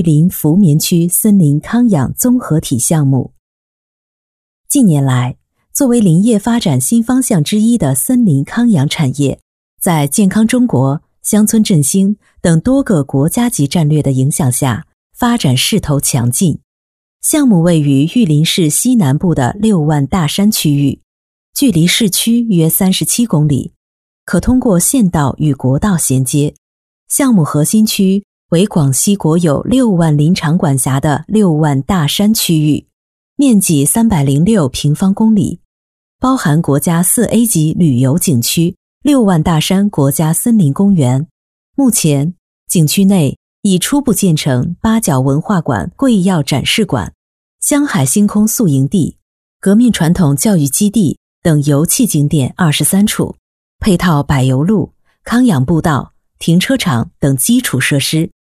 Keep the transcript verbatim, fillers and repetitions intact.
玉林福棉区森林康养综合体项目。近年来，作为林业发展新方向之一的森林康养产业，在健康中国、乡村振兴等多个国家级战略的影响下，发展势头强劲。项目位于玉林市西南部的六万大山区域，距离市区约三十七公里，可通过县道与国道衔接。项目核心区为广西国有六万林场管辖的六万大山区域，面积三百零六平方公里，包含国家 四 A 级旅游景区六万大山国家森林公园。目前，景区内已初步建成八角文化馆贵药展示馆、香海星空宿营地、革命传统教育基地等游憩景点二十三处，配套柏油路、康养步道、停车场等基础设施。